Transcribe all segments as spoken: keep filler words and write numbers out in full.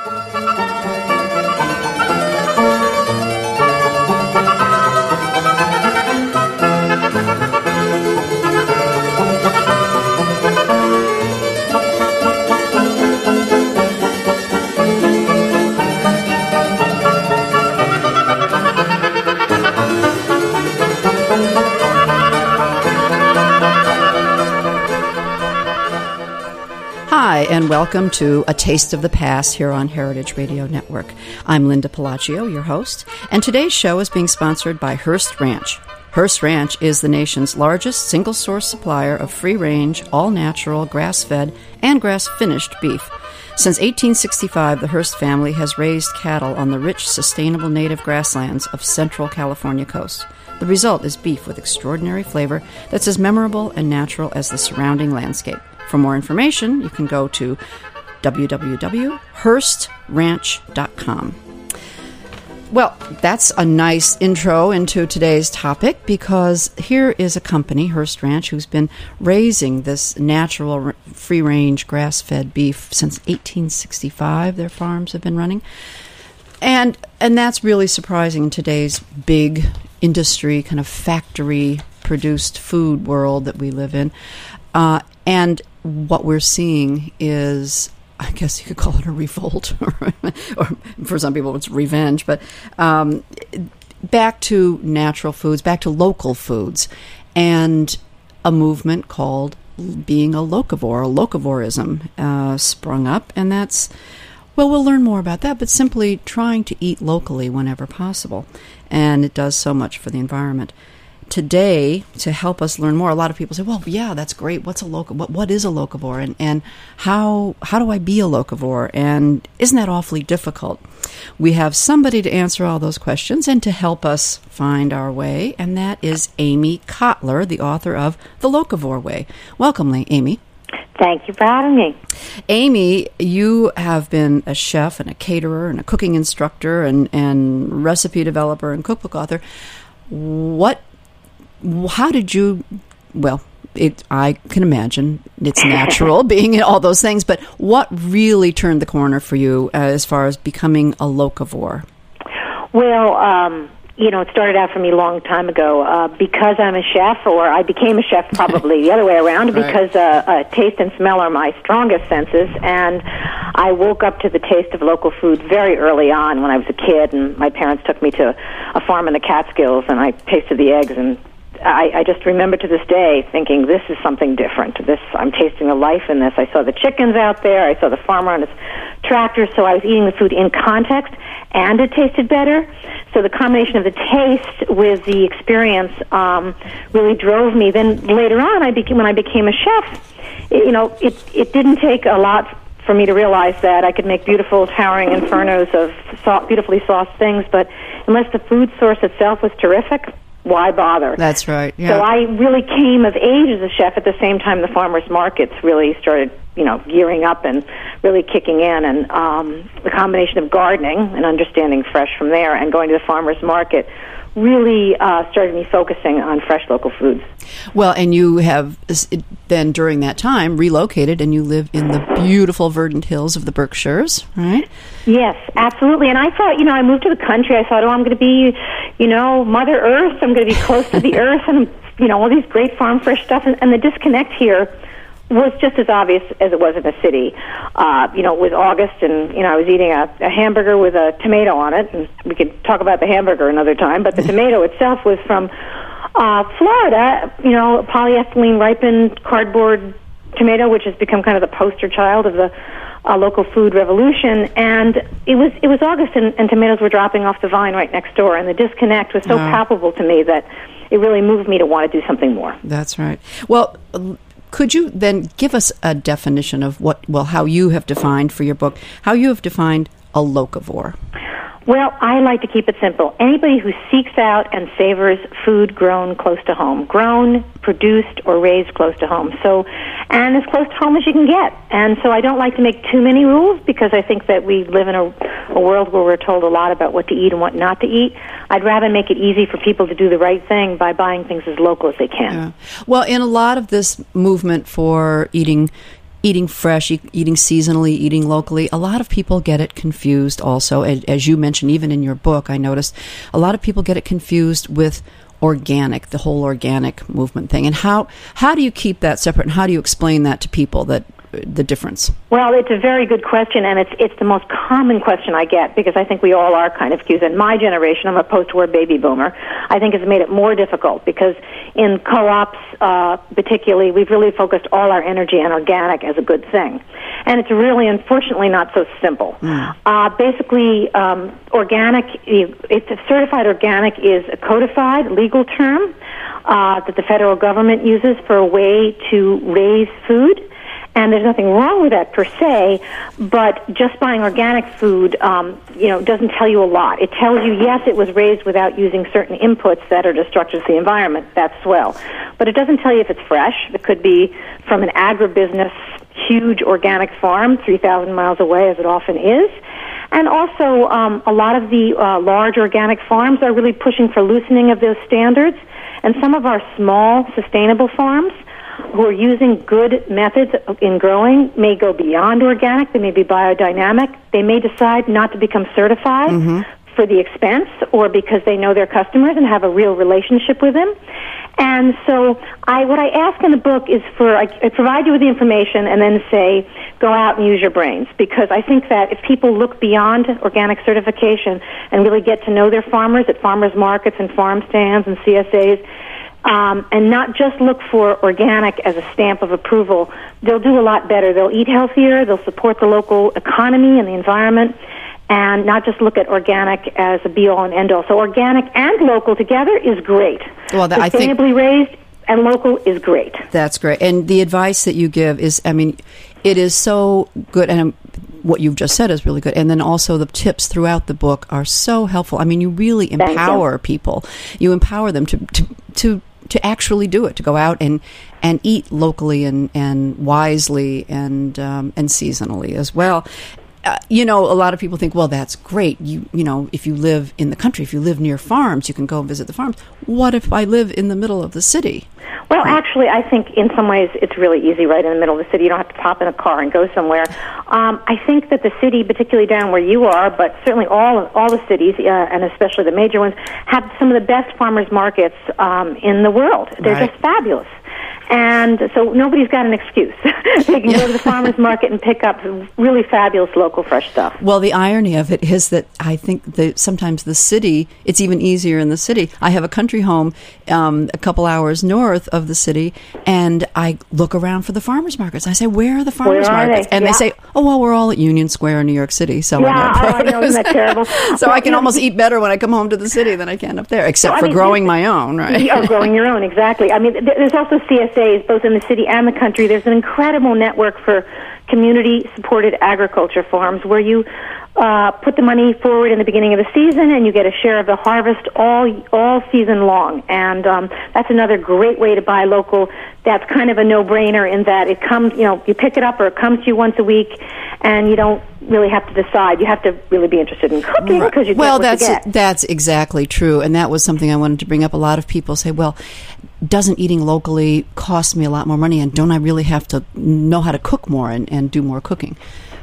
Hi, and welcome to A Taste of the Past here on Heritage Radio Network. I'm Linda Pelaccio, your host, and today's show is being sponsored by Hearst Ranch. Hearst Ranch is the nation's largest single-source supplier of free-range, all-natural, grass-fed, and grass-finished beef. Since eighteen sixty-five, the Hearst family has raised cattle on the rich, sustainable native grasslands of Central California coast. The result is beef with extraordinary flavor that's as memorable and natural as the surrounding landscape. For more information, you can go to w w w dot hearst ranch dot com. Well, that's a nice intro into today's topic, because here is a company, Hearst Ranch, who's been raising this natural, free-range, grass-fed beef since eighteen sixty-five. Their farms have been running. And and that's really surprising in today's big industry, kind of factory-produced food world that we live in. Uh, and what we're seeing is, I guess you could call it a revolt, or, or for some people it's revenge, but um, back to natural foods, back to local foods, and a movement called being a locavore, locavorism, uh, sprung up, and that's, well, we'll learn more about that, but simply trying to eat locally whenever possible, and it does so much for the environment. Today, to help us learn more, a lot of people say, well, yeah, that's great. What's a loca- what, what is a locavore? And, and how how do I be a locavore? And isn't that awfully difficult? We have somebody to answer all those questions and to help us find our way, and that is Amy Kotler, the author of The Locavore Way. Welcome, Amy. Thank you for having me. Amy, you have been a chef and a caterer and a cooking instructor and, and recipe developer and cookbook author. What How did you, well, it, I can imagine it's natural being all those things, but what really turned the corner for you uh, as far as becoming a locavore? Well, um, you know, it started out for me a long time ago uh, because I'm a chef, or I became a chef probably the other way around, right. because uh, uh, taste and smell are my strongest senses, and I woke up to the taste of local food very early on when I was a kid, and my parents took me to a farm in the Catskills, and I tasted the eggs, and I, I just remember to this day thinking, this is something different. This, I'm tasting the life in this. I saw the chickens out there. I saw the farmer on his tractor, so I was eating the food in context, and it tasted better. So the combination of the taste with the experience um, really drove me. Then later on, I became, when I became a chef, it, you know, it, it didn't take a lot for me to realize that I could make beautiful, towering infernos of soft, beautifully sauced things, but unless the food source itself was terrific, why bother? That's right. Yeah. So I really came of age as a chef at the same time the farmers markets really started, you know, gearing up and really kicking in. And um, the combination of gardening and understanding fresh from there and going to the farmers market really uh, started me focusing on fresh local foods. Well, and you have then during that time relocated, and you live in the beautiful verdant hills of the Berkshires, right? Yes, absolutely. And I thought, you know, I moved to the country. I thought, oh, I'm going to be, you know, Mother Earth. I'm going to be close to the earth, and, you know, all these great farm fresh stuff. And, and the disconnect here was just as obvious as it was in the city. Uh, you know, it was August, and, you know, I was eating a, a hamburger with a tomato on it, and we could talk about the hamburger another time, but the tomato itself was from uh, Florida, you know, a polyethylene ripened cardboard tomato, which has become kind of the poster child of the uh, local food revolution. And it was it was August, and, and tomatoes were dropping off the vine right next door, and the disconnect was so wow. palpable to me that it really moved me to want to do something more. That's right. Well, could you then give us a definition of what, well, how you have defined for your book, how you have defined a locavore? Well, I like to keep it simple. Anybody who seeks out and savors food grown close to home, grown, produced, or raised close to home. So, and as close to home as you can get. And so I don't like to make too many rules, because I think that we live in a, a world where we're told a lot about what to eat and what not to eat. I'd rather make it easy for people to do the right thing by buying things as local as they can. Yeah. Well, in a lot of this movement for eating eating fresh, e- eating seasonally, eating locally, a lot of people get it confused also. As, as you mentioned, even in your book, I noticed a lot of people get it confused with organic, the whole organic movement thing. And how, how do you keep that separate, and how do you explain that to people, that the difference? Well, it's a very good question, and it's it's the most common question I get, because I think we all are kind of confused. And my generation, I'm a post-war baby boomer, I think has made it more difficult, because in co-ops uh, particularly, we've really focused all our energy on organic as a good thing. And it's really, unfortunately, not so simple. Mm. Uh, basically, um, organic, it's certified organic is a codified legal term uh, that the federal government uses for a way to raise food. And there's nothing wrong with that per se, but just buying organic food, um, you know, doesn't tell you a lot. It tells you, yes, it was raised without using certain inputs that are destructive to the environment. That's swell. But it doesn't tell you if it's fresh. It could be from an agribusiness, huge organic farm, three thousand miles away, as it often is. And also, um, a lot of the uh, large organic farms are really pushing for loosening of those standards. And some of our small, sustainable farms who are using good methods in growing may go beyond organic. They may be biodynamic. They may decide not to become certified mm-hmm. for the expense, or because they know their customers and have a real relationship with them. And so I, what I ask in the book is for, I, I provide you with the information and then say, go out and use your brains. Because I think that if people look beyond organic certification and really get to know their farmers at farmers markets and farm stands and C S As, Um, and not just look for organic as a stamp of approval, they'll do a lot better. They'll eat healthier, they'll support the local economy and the environment, and not just look at organic as a be-all and end-all. So organic and local together is great. Well, that, Sustainably I think raised and local is great. That's great. And the advice that you give is, I mean, it is so good, and what you've just said is really good. And then also the tips throughout the book are so helpful. I mean, you really empower you. people. You empower them to to to to actually do it, to go out and, and eat locally and, and wisely and um, and seasonally as well. Uh, you know, a lot of people think, well, that's great. You you know, if you live in the country, if you live near farms, you can go and visit the farms. What if I live in the middle of the city? Well, actually, I think in some ways it's really easy right in the middle of the city. You don't have to pop in a car and go somewhere. Um, I think that the city, particularly down where you are, but certainly all all the cities, uh, and especially the major ones, have some of the best farmers markets um, in the world. They're right. just fabulous. And so nobody's got an excuse. They can go to the farmer's market and pick up really fabulous local fresh stuff. Well, the irony of it is that I think that sometimes the city, it's even easier in the city. I have a country home um, a couple hours north of the city, and I look around for the farmer's markets. I say, where are the farmer's where are markets? They? And yeah. they say, oh, well, we're all at Union Square in New York City selling yeah, our produce. Oh, I know, isn't that terrible? So well, I can you know, almost eat better when I come home to the city than I can up there, except so, for mean, growing my own, right? Or growing your own, exactly. I mean, there's also C S As, both in the city and the country. There's an incredible network for community-supported agriculture farms where you uh, put the money forward in the beginning of the season and you get a share of the harvest all all season long. And um, that's another great way to buy local. That's kind of a no-brainer in that it comes, you know, you pick it up or it comes to you once a week, and you don't really have to decide. You have to really be interested in cooking because right. you get well, what that's you get. that's exactly true, and that was something I wanted to bring up. A lot of people say, well, doesn't eating locally cost me a lot more money, and don't I really have to know how to cook more and, and do more cooking?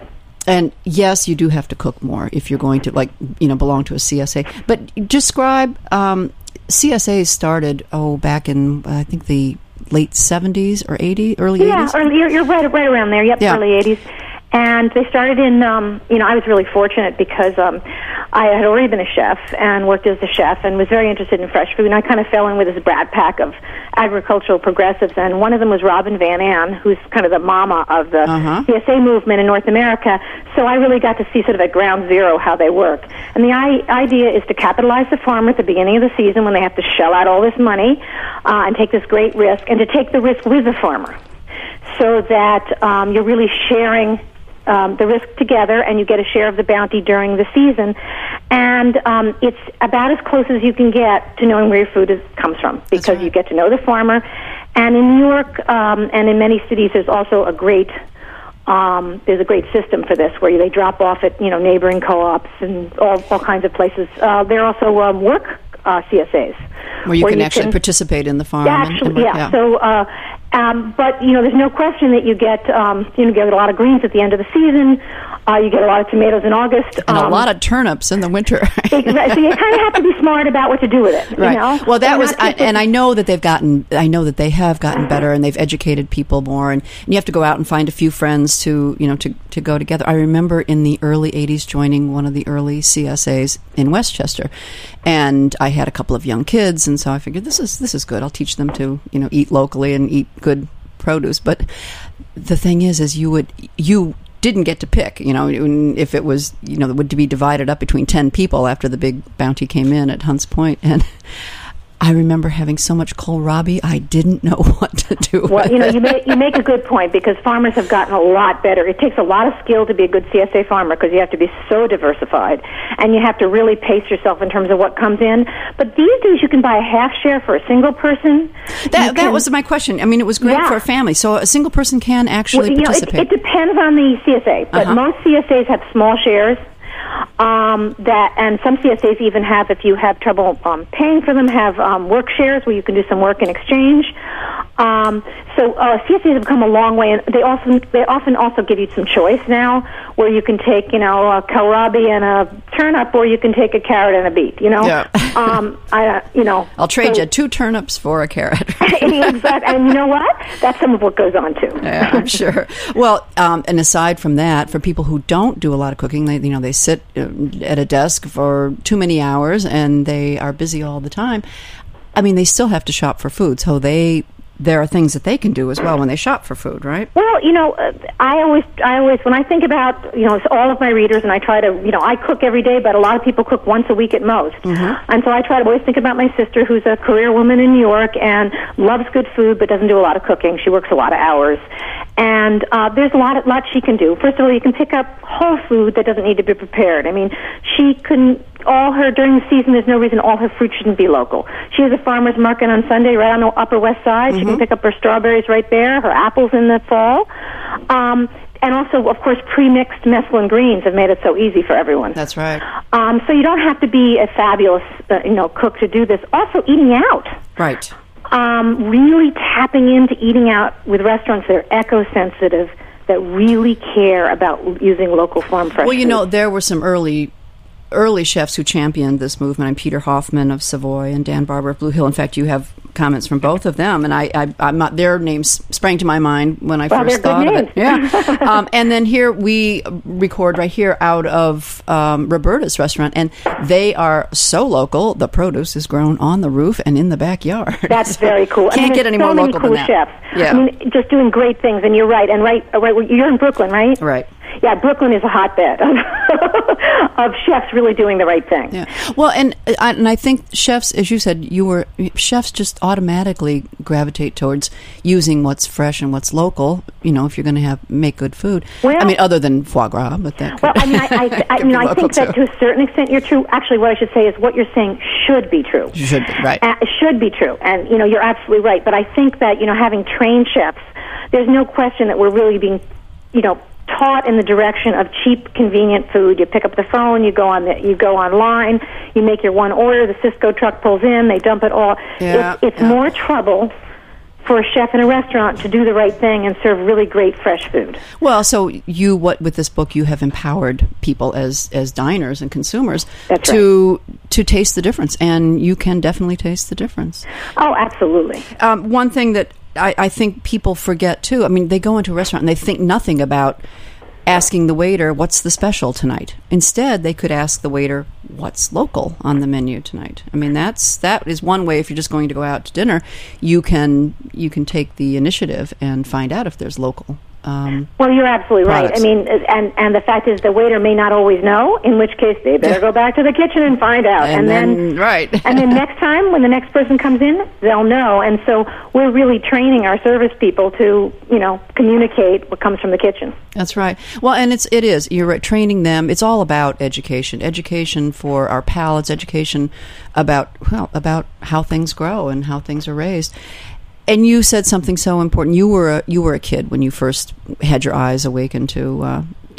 And yes, you do have to cook more if you're going to, like, you know, belong to a C S A. But describe, um, C S As started, oh, back in, I think, the late seventies or eighties, early yeah, eighties? Yeah, you're, you're right, right around there. Yep, yeah. Early eighties. And they started in, um, you know, I was really fortunate because um, I had already been a chef and worked as a chef and was very interested in fresh food. And I kind of fell in with this brat pack of agricultural progressives. And one of them was Robin Van An, who's kind of the mama of the uh-huh. C S A movement in North America. So I really got to see sort of at ground zero how they work. And the I- idea is to capitalize the farmer at the beginning of the season when they have to shell out all this money uh, and take this great risk, and to take the risk with the farmer so that um, you're really sharing Um, the risk together, and you get a share of the bounty during the season. And um, it's about as close as you can get to knowing where your food is, comes from, because right. you get to know the farmer. And in New York um, and in many cities, there's also a great um, there's a great system for this, where they drop off at you know neighboring co-ops and all all kinds of places. Uh, there are also um, work uh, C S As where you where can you actually can, participate in the farm. Yeah, actually, and, and work, yeah. yeah. So. Uh, Um, but, you know, there's no question that you get, um, you know, get a lot of greens at the end of the season. Uh, you get a lot of tomatoes in August. And um, a lot of turnips in the winter. Exactly. So you kind of have to be smart about what to do with it. Right. You know? Well, that so was, I, and I know that they've gotten, I know that they have gotten better, and they've educated people more, and, and you have to go out and find a few friends to, you know, to, to go together. I remember in the early eighties joining one of the early C S As in Westchester, and I had a couple of young kids, and so I figured this is, this is good. I'll teach them to, you know, eat locally and eat good produce. But the thing is, is you would, you didn't get to pick, you know, if it was, you know, it would be divided up between ten people after the big bounty came in at Hunts Point. And I remember having so much kohlrabi, I didn't know what to do Well, with you know, it. you make, you make a good point, because farmers have gotten a lot better. It takes a lot of skill to be a good C S A farmer, because you have to be so diversified, and you have to really pace yourself in terms of what comes in. But these days you can buy a half share for a single person. That, You that can- was my question. I mean, it was great Yeah. for a family. So a single person can actually Well, you know, it, participate. it depends on the C S A, but Uh-huh. most C S As have small shares. Um, that and some C S As even have, if you have trouble um, paying for them, have um, work shares where you can do some work in exchange. Um, so uh, C S As have come a long way, and they often they often also give you some choice now, where you can take, you know, a kohlrabi and a turnip, or you can take a carrot and a beet. You know, Yeah. um, I uh, you know, I'll trade so, you two turnips for a carrot. Exactly, and you know what? That's some of what goes on too. Yeah, I'm sure. Well, um, and aside from that, for people who don't do a lot of cooking, they, you know, they sit uh, at a desk for too many hours and they are busy all the time. I mean, they still have to shop for food, so they there are things that they can do as well when they shop for food, right? Well, you know, uh, I always, I always, when I think about, you know, it's all of my readers, and I try to, you know, I cook every day, but a lot of people cook once a week at most. Mm-hmm. And so I try to always think about my sister, who's a career woman in New York and loves good food, but doesn't do a lot of cooking. She works a lot of hours. And uh, there's a lot, of, lot she can do. First of all, you can pick up whole food that doesn't need to be prepared. I mean, she couldn't, all her, during the season, there's no reason all her fruit shouldn't be local. She has a farmer's market on Sunday right on the Upper West Side. Mm-hmm. She can pick up her strawberries right there, her apples in the fall. Um, and also, of course, pre-mixed mesclun greens have made it so easy for everyone. That's right. Um, so you don't have to be a fabulous, uh, you know, cook to do this. Also, eating out. Right. Um, really tapping into eating out with restaurants that are eco-sensitive, that really care about using local farm fresh Well, you food. know, there were some early early chefs who championed this movement. I'm Peter Hoffman of Savoy and Dan Barber of Blue Hill. In fact, you have comments from both of them, and I, I I'm not, their names sprang to my mind when I well, first they're thought good of names. it. Yeah. um, and then here we record right here out of um, Roberta's restaurant, and they are so local. The produce is grown on the roof and in the backyard. That's So very cool. Can't I mean, get any so more many local cool than that. chefs. Yeah. I mean, just doing great things. And you're right. And right, right. You're in Brooklyn, right? Right. Yeah, Brooklyn is a hotbed of, of chefs really doing the right thing. Yeah. Well, and I, and I think chefs, as you said, you were chefs just automatically gravitate towards using what's fresh and what's local. You know, if you're going to have make good food. Well, I mean, other than foie gras, but that. Well, I mean, I, I, I, could you be know, I local, think that too. to a certain extent you're true. Actually, what I should say is what you're saying should be true. Should be, right. Uh, it should be true, and you know, you're absolutely right. But I think that, you know, having trained chefs, there's no question that we're really being, you know, taught in the direction of cheap, convenient food. You pick up the phone, you go on the, you go online, you make your one order. The Cisco truck pulls in, they dump it all. Yeah, it's it's yeah. more trouble for a chef in a restaurant to do the right thing and serve really great fresh food. Well, so you, what with this book, you have empowered people as as diners and consumers That's to to taste the difference, and you can definitely taste the difference. Oh, absolutely. Um, one thing that I, I think people forget too. I mean, they go into a restaurant and they think nothing about asking the waiter, "What's the special tonight?" Instead, they could ask the waiter, "What's local on the menu tonight?" I mean, that's that is one way. If you're just going to go out to dinner, you can you can take the initiative and find out if there's local. Um, Well, you're absolutely products. right. I mean, and and the fact is, the waiter may not always know. In which case, they better Yeah. go back to the kitchen and find out. And then- right. and then next time, when the next person comes in, they'll know. And so, we're really training our service people to, you know, communicate what comes from the kitchen. That's right. Well, and it's it is. You're right, training them. It's all about education. Education for our palates. Education about well about how things grow and how things are raised. And you said something so important. You were a, you were a kid when you first had your eyes awakened to uh,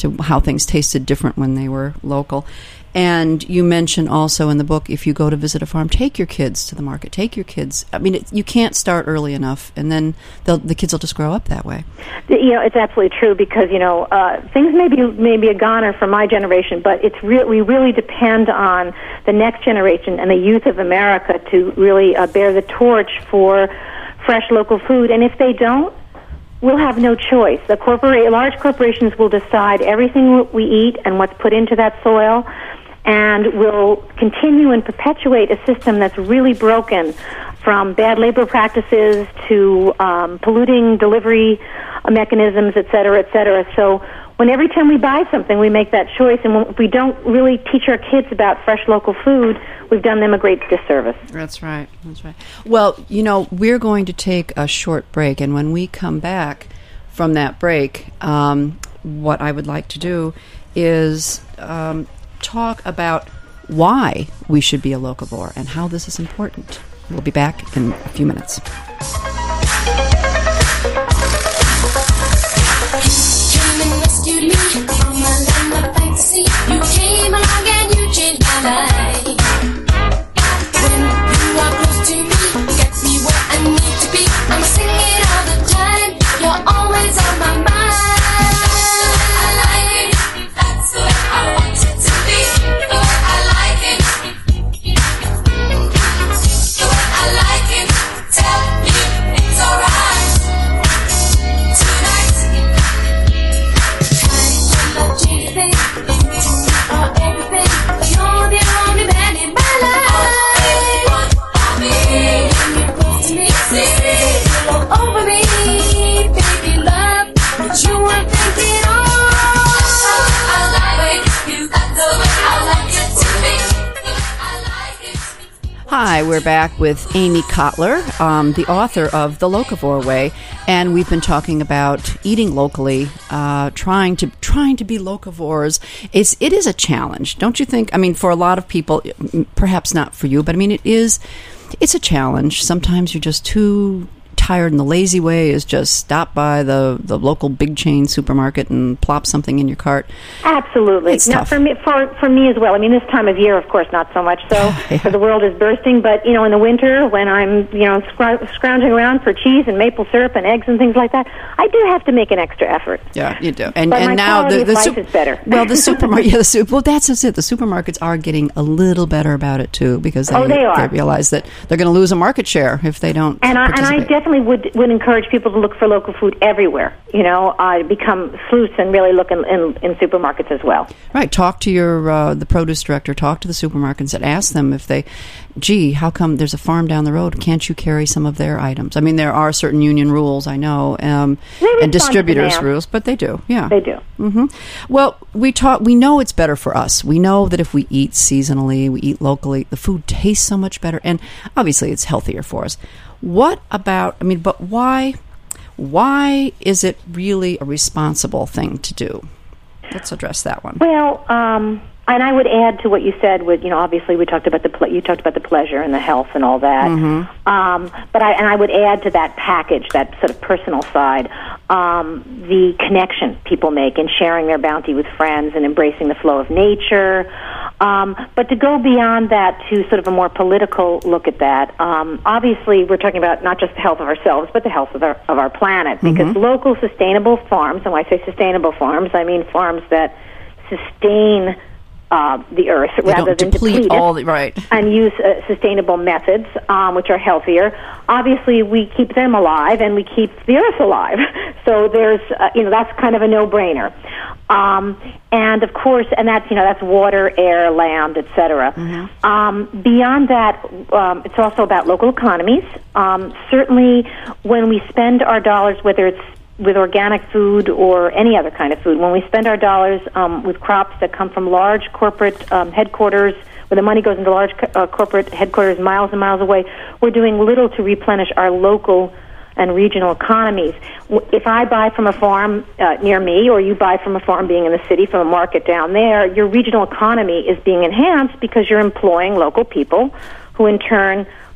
to how things tasted different when they were local. And you mention also in the book, if you go to visit a farm, take your kids to the market. Take your kids. I mean, it, you can't start early enough, and then they'll, the kids will just grow up that way. You know, it's absolutely true because, you know, uh, things may be, may be a goner for my generation, but it's re- we really depend on the next generation and the youth of America to really uh, bear the torch for fresh local food. And if they don't, we'll have no choice. The corpora- large corporations will decide everything we eat and what's put into that soil, and will continue and perpetuate a system that's really broken, from bad labor practices to um, polluting delivery mechanisms, et cetera, et cetera. So when every time we buy something, we make that choice, and when we don't really teach our kids about fresh local food, we've done them a great disservice. That's right. That's right. Well, you know, we're going to take a short break, and when we come back from that break, um, what I would like to do is um, talk about why we should be a locavore and how this is important. We'll be back in a few minutes. You came and rescued me from my land of fantasy. You came along and you changed my life. When you are close to me, get me where I need to be. I'm singing all the time. You're always on my mind. I like it. That's the way I want it to be. The way I like it. The way I like it. Tell me it's alright tonight. Time will change things. You are everything. You're the only man in my life. For me, when you're close to me, say all over me, baby love. But you are thinking, oh, I like you. That's the way I like it to be. I like it. Hi, we're back with Amy Kotler, um, the author of The Locavore Way, and we've been talking about eating locally, uh, trying to trying to be locavores. It's it is a challenge, don't you think? I mean, for a lot of people, perhaps not for you, but I mean, it is. It's a challenge. Sometimes you're just too tired, and the lazy way is just stop by the, the local big chain supermarket and plop something in your cart. Absolutely. It's now, tough. for me, for for me as well. I mean, this time of year, of course, not so much so, Yeah. for the world is bursting. But you know, in the winter, when I'm you know scrou- scrounging around for cheese and maple syrup and eggs and things like that, I do have to make an extra effort. Yeah, you do. And But and my now quality the of the life sup- is better. Well, the supermarket. Yeah, the super. Well, that's just it. The supermarkets are getting a little better about it too, because they, Oh, they are. realize that they're going to lose a market share if they don't. And I, and I participate. definitely would would encourage people to look for local food everywhere. You know, uh, become sleuths and really look in, in, in supermarkets as well. Right. Talk to your uh, the produce director. Talk to the supermarkets and ask them if they, gee, how come there's a farm down the road? Can't you carry some of their items? I mean, there are certain union rules, I know, um, They respond and to distributors' demand. rules, but they do. Yeah, They do. hmm Well, we talk. We know it's better for us. We know that if we eat seasonally, we eat locally, the food tastes so much better, and obviously it's healthier for us. What about? I mean, but why? Why is it really a responsible thing to do? Let's address that one. Well, um, and I would add to what you said. With you know, obviously we talked about the ple- you talked about the pleasure and the health and all that. Mm-hmm. Um, but I and I would add to that package, that sort of personal side, um, the connection people make in sharing their bounty with friends and embracing the flow of nature. Um, but to go beyond that to sort of a more political look at that, um, obviously we're talking about not just the health of ourselves, but the health of our, of our planet. Because Mm-hmm. local sustainable farms, and when I say sustainable farms, I mean farms that sustain uh, the earth They rather don't than deplete deplete it, all the right. and use uh, sustainable methods, um, which are healthier. Obviously, we keep them alive, and we keep the earth alive. So there's, uh, you know, that's kind of a no-brainer. Um, and of course, and that's you know that's water, air, land, et cetera. Mm-hmm. Um, beyond that, um, it's also about local economies. Um, certainly, when we spend our dollars, whether it's with organic food or any other kind of food, when we spend our dollars um, with crops that come from large corporate um, headquarters, where the money goes into large co- uh, corporate headquarters miles and miles away, we're doing little to replenish our local and regional economies. W- If I buy from a farm uh, near me, or you buy from a farm being in the city, from a market down there, your regional economy is being enhanced because you're employing local people who in turn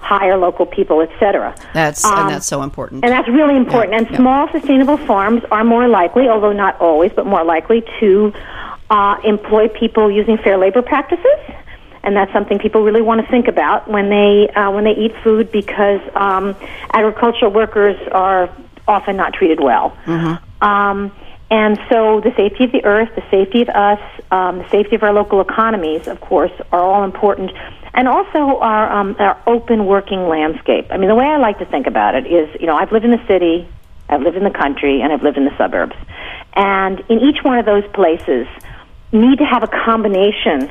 hire local people, et cetera. That's Um, and that's so important. And that's really important. Yeah, and yeah. small sustainable farms are more likely, although not always, but more likely to uh, employ people using fair labor practices. And that's something people really want to think about when they uh, when they eat food, because um, agricultural workers are often not treated well. Mm-hmm. Um, and so the safety of the earth, the safety of us, um, the safety of our local economies, of course, are all important. And also our, um, our open working landscape. I mean, the way I like to think about it is, you know, I've lived in the city, I've lived in the country, and I've lived in the suburbs. And in each one of those places, need to have a combination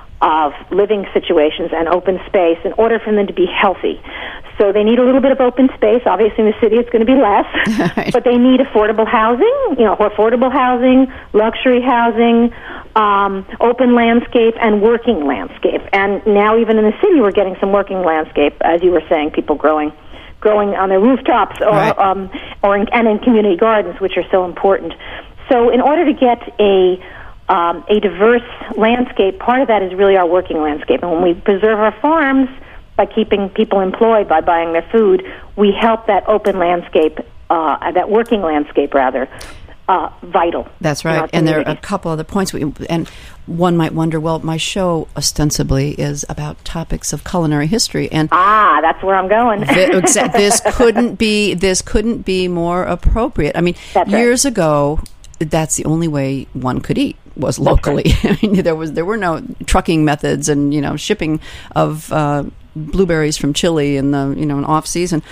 of living situations and open space in order for them to be healthy. So they need a little bit of open space. Obviously, in the city, it's going to be less. Right. But they need affordable housing, you know, affordable housing, luxury housing, um, open landscape, and working landscape. And now, even in the city, we're getting some working landscape, as you were saying, people growing growing on their rooftops or Right. um, or in, and in community gardens, which are so important. So in order to get a Um, a diverse landscape, part of that is really our working landscape. And when we preserve our farms by keeping people employed, by buying their food, we help that open landscape, uh, that working landscape, rather, uh, vital. That's in our right. And there are a communities. couple other points. We, and one might wonder, well, my show ostensibly is about topics of culinary history. And Ah, that's where I'm going. Thi- exa- this couldn't be this couldn't be more appropriate. I mean, That's right. years ago, that's the only way one could eat, was locally. I mean, there was there were no trucking methods and, you know, shipping of uh, blueberries from Chile in the, you know, in off season.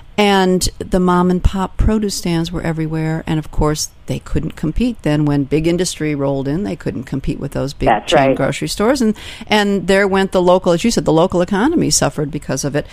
And the mom and pop produce stands were everywhere, and of course they couldn't compete then when big industry rolled in. They couldn't compete with those big That's chain right. grocery stores, and and there went the local, as you said, the local economy suffered because of it.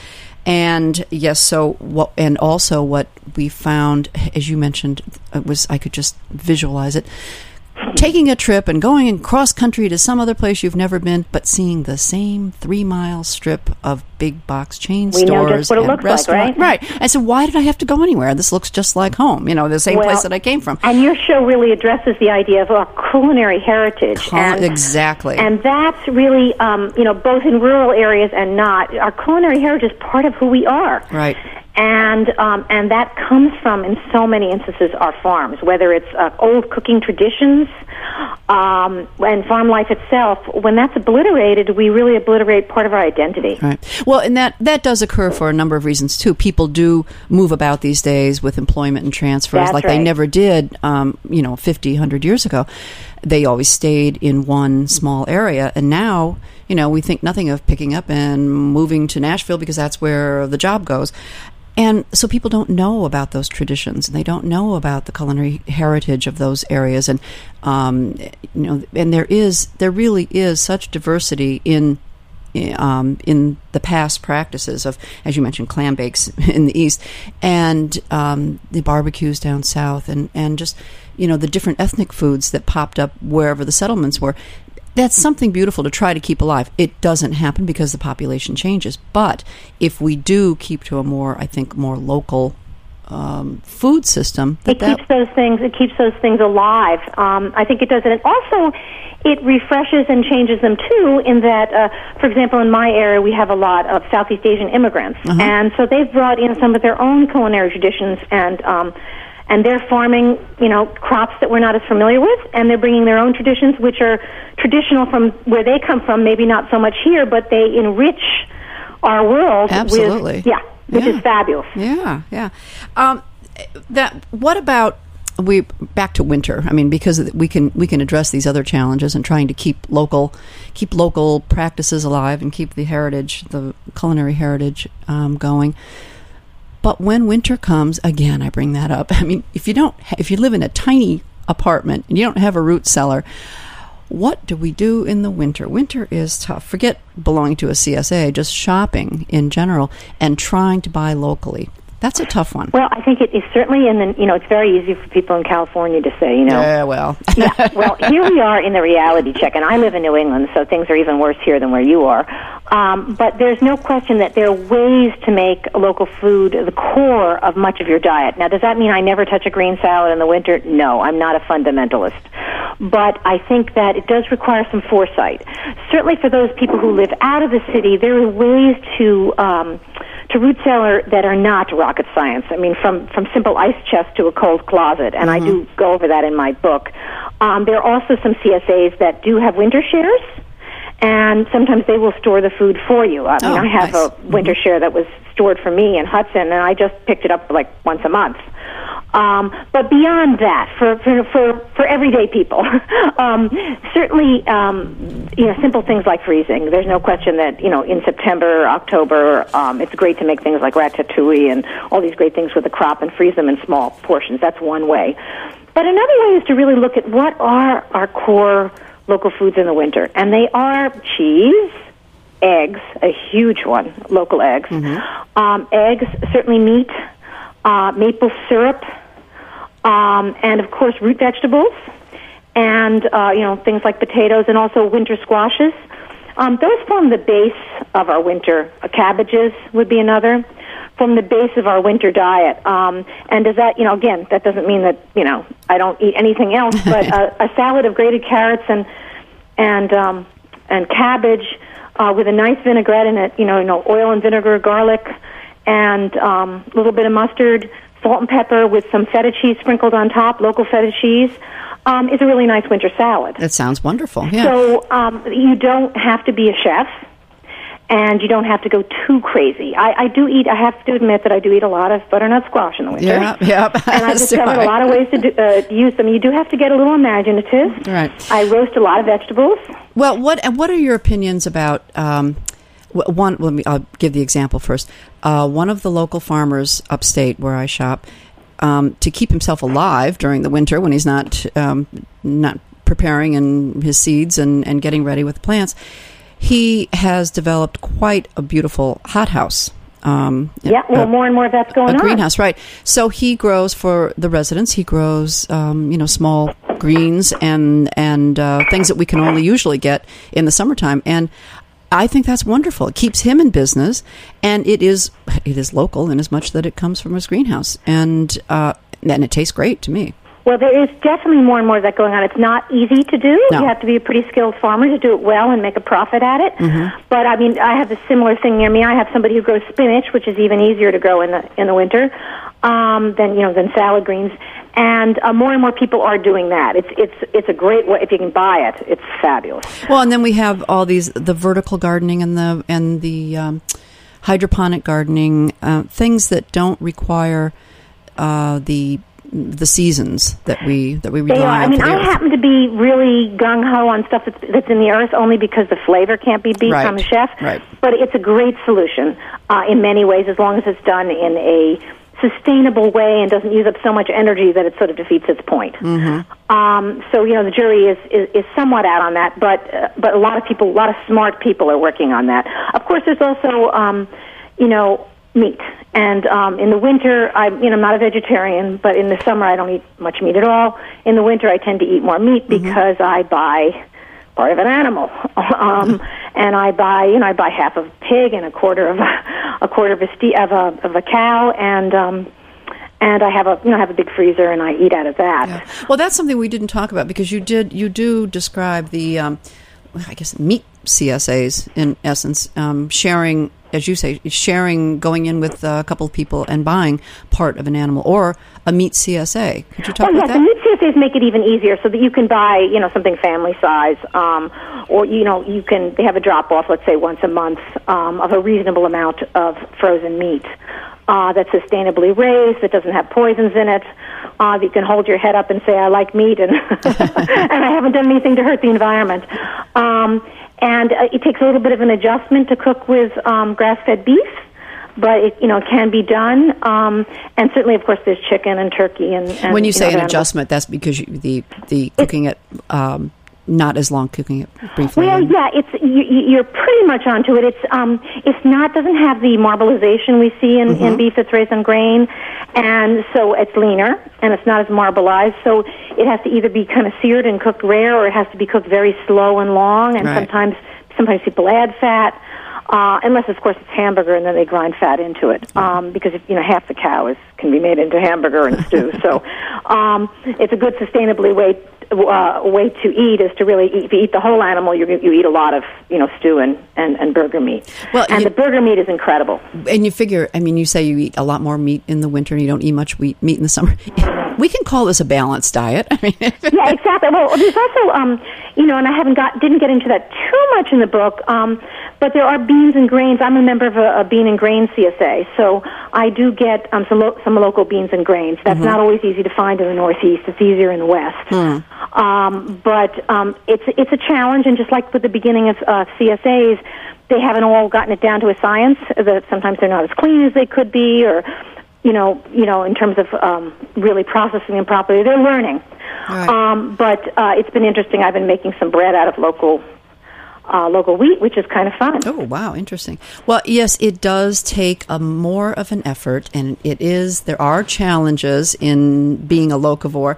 And yes, so what, and also what we found, as you mentioned, it was, I could just visualize it. Taking a trip and going cross country to some other place you've never been, but seeing the same three mile strip of big box chain We know stores just what it and looks like, restaurants. right? Right. I said, why did I have to go anywhere? This looks just like home. You know, the same Well, place that I came from. And your show really addresses the idea of our culinary heritage. Cul- and, exactly. And that's really, um, you know, both in rural areas and not. Our culinary heritage is part of who we are. Right. And um, and that comes from, in so many instances, our farms, whether it's uh, old cooking traditions um, and farm life itself. When that's obliterated, we really obliterate part of our identity. Right. Well, and that, that does occur for a number of reasons, too. People do move about these days with employment and transfers That's like they right. never did, um, you know, fifty, one hundred years ago. They always stayed in one small area. And now, you know, we think nothing of picking up and moving to Nashville because that's where the job goes. And so people don't know about those traditions. They don't know about the culinary heritage of those areas. And, um, you know, and there is, there really is such diversity in Um, in the past practices of, as you mentioned, clam bakes in the East, and um, the barbecues down south, and, and just, you know, the different ethnic foods that popped up wherever the settlements were. That's something beautiful to try to keep alive. It doesn't happen because the population changes. But if we do keep to a more, I think, more local um, food system, that It keeps those things. It keeps those things alive. Um, I think it does, and it also it refreshes and changes them too. In that, uh, for example, in my area, we have a lot of Southeast Asian immigrants, Uh-huh. and so they've brought in some of their own culinary traditions, and um, and they're farming, you know, crops that we're not as familiar with, and they're bringing their own traditions, which are traditional from where they come from. Maybe not so much here, but they enrich our world. Absolutely. With, yeah, which Yeah. is fabulous. Yeah, yeah. Um, that. What about we back to winter? I mean, because we can we can address these other challenges and trying to keep local keep local practices alive and keep the heritage, the culinary heritage, um, going. But when winter comes, again, I bring that up. I mean, if you don't, if you live in a tiny apartment and you don't have a root cellar, what do we do in the winter? Winter is tough. Forget belonging to a C S A, just shopping in general and trying to buy locally. That's a tough one. Well, I think it is certainly in the, you know, it's very easy for people in California to say, you know. Yeah, well. yeah, well, here we are in the reality check, and I live in New England, so things are even worse here than where you are. Um, but there's no question that there are ways to make local food the core of much of your diet. Now, does that mean I never touch a green salad in the winter? No, I'm not a fundamentalist. But I think that it does require some foresight. Certainly for those people who live out of the city, there are ways to... Um, to root cellar that are not rocket science. I mean, from, from simple ice chest to a cold closet, and mm-hmm. I do go over that in my book. Um, there are also some C S As that do have winter shares, and sometimes they will store the food for you. I mean, oh, I have nice. a winter mm-hmm. share that was stored for me in Hudson, and I just picked it up like once a month. Um, but beyond that, for for for, for everyday people, um, certainly um, you know simple things like freezing. There's no question that you know in September, October, um, it's great to make things like ratatouille and all these great things with the crop and freeze them in small portions. That's one way. But another way is to really look at what are our core local foods in the winter, and they are cheese, eggs, a huge one, local eggs, mm-hmm. um, eggs, certainly meat. Uh, maple syrup, um, and of course root vegetables, and uh, you know things like potatoes, and also winter squashes. Um, those form the base of our winter. Uh, cabbages would be another. Form the base of our winter diet. Um, and does that, you know, again, that doesn't mean that you know I don't eat anything else, but a, a salad of grated carrots and and um, and cabbage uh, with a nice vinaigrette in it. You know, you know, oil and vinegar, garlic. And um, a little bit of mustard, salt and pepper with some feta cheese sprinkled on top, local feta cheese, um, is a really nice winter salad. That sounds wonderful, yeah. So um, you don't have to be a chef, and you don't have to go too crazy. I, I do eat, I have to admit that I do eat a lot of butternut squash in the winter. Yeah, yeah. And I've discovered a lot of ways to do, uh, use them. You do have to get a little imaginative. Right. I roast a lot of vegetables. Well, what what are your opinions about... Um, One, let me. I'll give the example first. Uh, one of the local farmers upstate where I shop, um, to keep himself alive during the winter when he's not um, not preparing and his seeds and, and getting ready with the plants, he has developed quite a beautiful hothouse. Um, yeah, well, a, more and more of that's going a on. A greenhouse, right? So he grows for the residents. He grows, um, you know, small greens and and uh, things that we can only usually get in the summertime, and I think that's wonderful. It keeps him in business, and it is it is local in as much that it comes from his greenhouse, and uh, and it tastes great to me. Well, there is definitely more and more of that going on. It's not easy to do. No. You have to be a pretty skilled farmer to do it well and make a profit at it. Mm-hmm. But I mean, I have a similar thing near me. I have somebody who grows spinach, which is even easier to grow in the in the winter um, than you know than salad greens. And uh, more and more people are doing that. It's it's it's a great way if you can buy it. It's fabulous. Well, and then we have all these the vertical gardening and the and the um, hydroponic gardening, uh, things that don't require uh, the the seasons that we that we rely they are. on. I mean, for the I earth. happen to be really gung ho on stuff that's, that's in the earth only because the flavor can't be beat. Right. I'm a chef, right. But it's a great solution uh, in many ways as long as it's done in a sustainable way and doesn't use up so much energy that it sort of defeats its point. Mm-hmm. Um, so, you know, the jury is, is, is somewhat out on that, but uh, but a lot of people, a lot of smart people are working on that. Of course, there's also, um, you know, meat. And um, in the winter, I'm, you know, I'm not a vegetarian, but in the summer I don't eat much meat at all. In the winter, I tend to eat more meat because mm-hmm. I buy part of an animal, um, and I buy, you know, I buy half of a pig and a quarter of a, a quarter of a ste- of a of a cow, and um, and I have a, you know, I have a big freezer, and I eat out of that. Yeah. Well, that's something we didn't talk about because you did, you do describe the, um, I guess, meat C S As in essence, um, sharing, as you say, sharing, going in with a couple of people and buying part of an animal or a meat C S A. Could you talk oh, about yes, that? The meat C S As make it even easier so that you can buy, you know, something family size, um, or, you know, you can, they have a drop-off, let's say, once a month um, of a reasonable amount of frozen meat uh, that's sustainably raised, that doesn't have poisons in it, uh, that you can hold your head up and say, I like meat, and, and I haven't done anything to hurt the environment. Um, and uh, it takes a little bit of an adjustment to cook with um, grass-fed beef, but it, you know, it can be done. Um, and certainly, of course, there's chicken and turkey. And, and when you, you say know, an adjustment, that's because you, the the cooking it, um, not as long cooking it briefly. Well, and, yeah, it's you, you're pretty much onto it. It's um, it's not doesn't have the marbleization we see in, mm-hmm. in beef that's raised on grain, and so it's leaner and it's not as marbleized. So it has to either be kind of seared and cooked rare, or it has to be cooked very slow and long. And right. sometimes sometimes people add fat. Uh, unless, of course, it's hamburger, and then they grind fat into it. Um, because, if, you know, half the cow is, can be made into hamburger and stew. So um, it's a good, sustainably way, uh, way to eat is to really eat. If you eat the whole animal, you you eat a lot of you know stew and, and, and burger meat. Well, and you, the burger meat is incredible. And you figure, I mean, you say you eat a lot more meat in the winter, and you don't eat much wheat, meat in the summer. We can call this a balanced diet. I mean, yeah, exactly. Well, there's also, um, you know, and I haven't got didn't get into that too much in the book. Um, But there are beans and grains. I'm a member of a, a bean and grain C S A, so I do get um, some lo- some local beans and grains. That's mm-hmm. not always easy to find in the Northeast. It's easier in the West. Mm. Um, but um, it's it's a challenge, and just like with the beginning of uh, C S As, they haven't all gotten it down to a science. That sometimes they're not as clean as they could be, or you know, you know, in terms of um, really processing them properly. They're learning. Right. Um, but uh, it's been interesting. I've been making some bread out of local. Uh, local wheat, which is kind of fun. Oh, wow, interesting. Well, yes, it does take a more of an effort, and it is, there are challenges in being a locavore,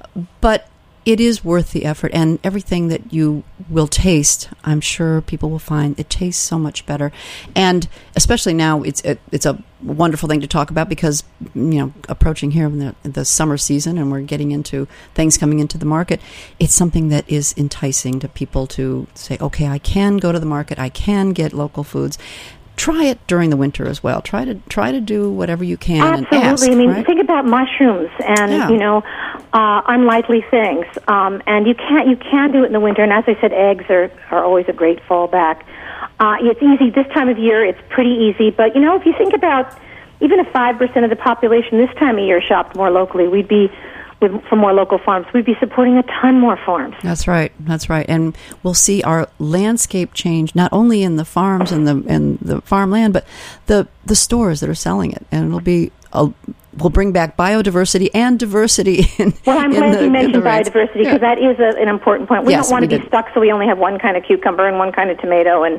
but it is worth the effort, and everything that you will taste, I'm sure people will find it tastes so much better. And especially now, it's it, it's a wonderful thing to talk about because, you know, approaching here in the, the summer season and we're getting into things coming into the market, it's something that is enticing to people to say, okay, I can go to the market, I can get local foods. Try it during the winter as well. Try to try to do whatever you can. Absolutely. And ask, I mean, right? think about mushrooms and Yeah. you know uh, unlikely things. Um, and you can't you can do it in the winter. And as I said, eggs are are always a great fallback. Uh, it's easy this time of year. It's pretty easy. But you know, if you think about even if five percent of the population this time of year shopped more locally, we'd be. With, from more local farms, we'd be supporting a ton more farms. That's right. That's right. And we'll see our landscape change not only in the farms and the and the farmland, but the the stores that are selling it. And it'll be a, we'll bring back biodiversity and diversity. In, well, I'm in glad the, you mentioned biodiversity because yeah. that is a, an important point. We yes, don't want to be did. stuck so we only have one kind of cucumber and one kind of tomato, and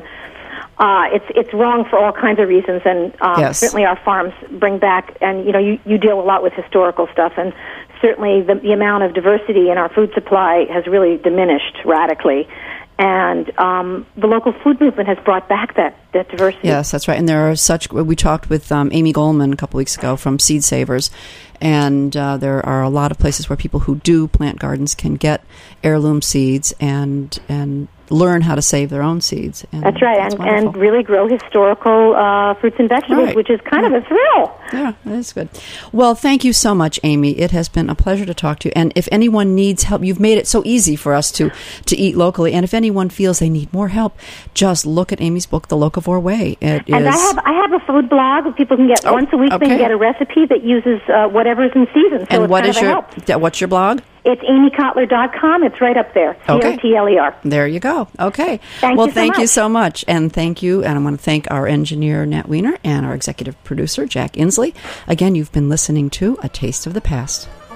uh, it's it's wrong for all kinds of reasons. And um, yes. certainly our farms bring back, and you know, you, you deal a lot with historical stuff, and certainly the, the amount of diversity in our food supply has really diminished radically. And um, the local food movement has brought back that, that diversity. Yes, that's right. And there are such, we talked with um, Amy Goldman a couple weeks ago from Seed Savers, and uh, there are a lot of places where people who do plant gardens can get heirloom seeds and and learn how to save their own seeds. And that's right, that's and, and really grow historical uh, fruits and vegetables, right. which is kind yeah. of a thrill. Yeah, that's good. Well, thank you so much, Amy. It has been a pleasure to talk to you. And if anyone needs help, you've made it so easy for us to, to eat locally. And if anyone feels they need more help, just look at Amy's book, The Locavore Way. It and is... I have I have a food blog that people can get oh, once a week. Okay. They can get a recipe that uses uh, whatever's in season. So and it's what kind is of a your help. what's your blog? It's amy kotler dot com. It's right up there. C O T L E R. There you go. Okay. Thank well, you so thank much. you so much. And thank you. And I want to thank our engineer, Nat Wiener, and our executive producer, Jack Inslee. Again, you've been listening to A Taste of the Past.